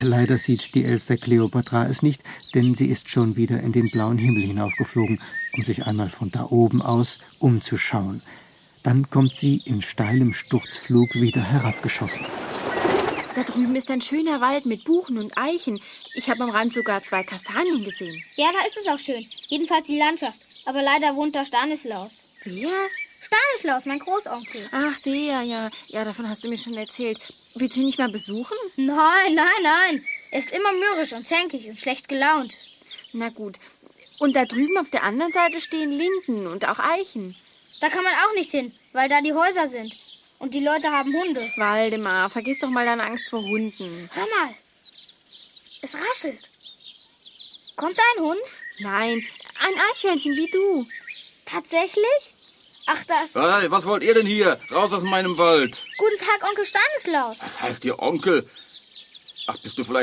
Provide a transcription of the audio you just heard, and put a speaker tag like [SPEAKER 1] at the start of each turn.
[SPEAKER 1] Leider sieht die Elster Kleopatra es nicht, denn sie ist schon wieder in den blauen Himmel hinaufgeflogen, um sich einmal von da oben aus umzuschauen. Dann kommt sie in steilem Sturzflug wieder herabgeschossen.
[SPEAKER 2] Da drüben ist ein schöner Wald mit Buchen und Eichen. Ich habe am Rand sogar 2 Kastanien gesehen.
[SPEAKER 3] Ja, da ist es auch schön. Jedenfalls die Landschaft. Aber leider wohnt da Stanislaus.
[SPEAKER 2] Wer?
[SPEAKER 3] Stanislaus, mein Großonkel.
[SPEAKER 2] Ach, der, ja. Ja, davon hast du mir schon erzählt. Willst du ihn nicht mal besuchen?
[SPEAKER 3] Nein. Er ist immer mürrisch und zänkig und schlecht gelaunt.
[SPEAKER 2] Na gut. Und da drüben auf der anderen Seite stehen Linden und auch Eichen.
[SPEAKER 3] Da kann man auch nicht hin, weil da die Häuser sind. Und die Leute haben Hunde.
[SPEAKER 2] Waldemar, vergiss doch mal deine Angst vor Hunden.
[SPEAKER 3] Hör mal. Es raschelt. Kommt da ein Hund?
[SPEAKER 2] Nein, ein Eichhörnchen wie du.
[SPEAKER 3] Tatsächlich? Ach, das...
[SPEAKER 4] Hey, was wollt ihr denn hier? Raus aus meinem Wald.
[SPEAKER 3] Guten Tag, Onkel Stanislaus.
[SPEAKER 4] Was heißt ihr Onkel? Ach, bist du vielleicht